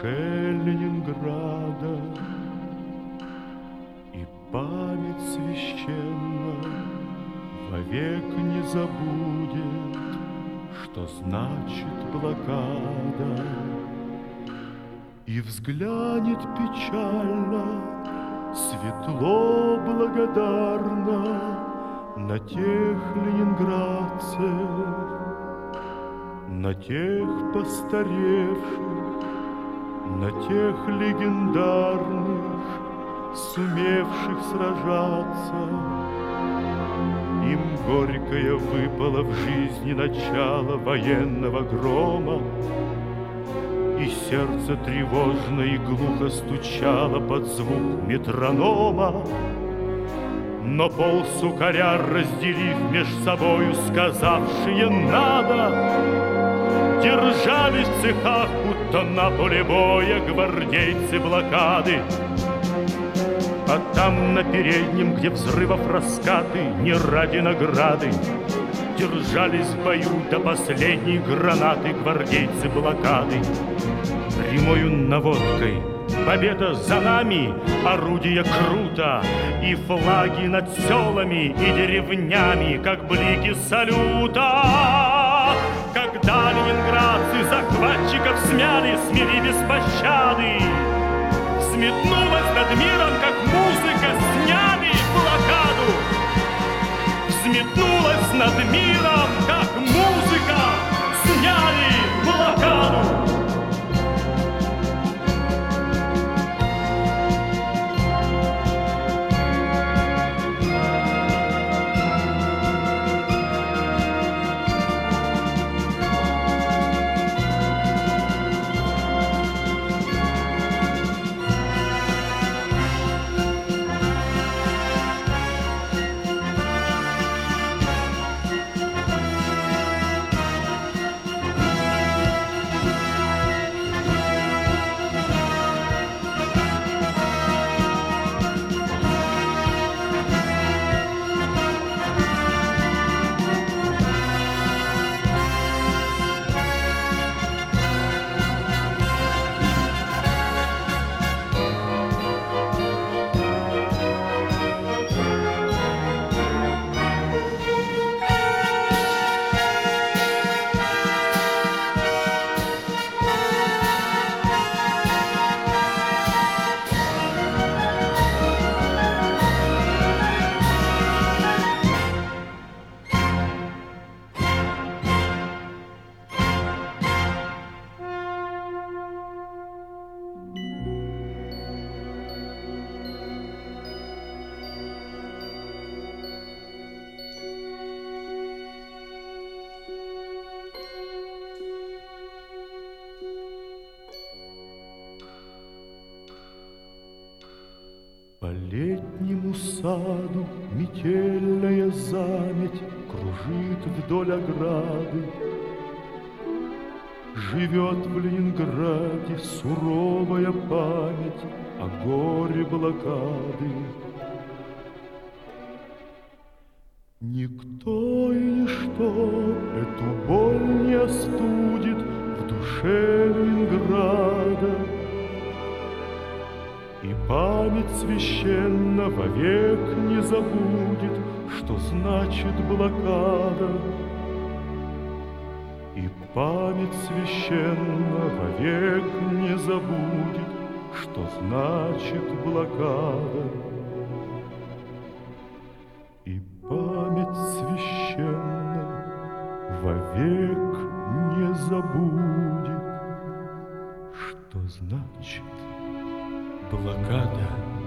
душе Ленинграда, и память священна вовек не забудет, что значит блокада, и взглянет печально, светло благодарно на тех ленинградцев, на тех постаревших, на тех легендарных, сумевших сражаться. Им горькое выпало в жизни начало военного грома, и сердце тревожно и глухо стучало под звук метронома. Но полсукаря, разделив меж собою, сказавшие «надо», держались в цехах, будто на поле боя гвардейцы блокады. А там на переднем, где взрывов раскаты, не ради награды, держались в бою до последней гранаты гвардейцы блокады. Прямою наводкой победа за нами, орудия круто, и флаги над селами и деревнями, как блики салюта. Когда ленинградцы захватчиков смели без пощады, взметнулась над миром, как музыка, сняли блокаду. Взметнулась над миром, как музыка, сняли блокаду. По летнему саду метельная заметь кружит вдоль ограды. Живет в Ленинграде суровая память о горе блокады. Никто и ничто эту боль не остудит в душе Ленинграда. И память священна вовек не забудет, что значит блокада. И память священна вовек не забудет, что значит блокада. И память священна вовек не забудет, что значит блокада.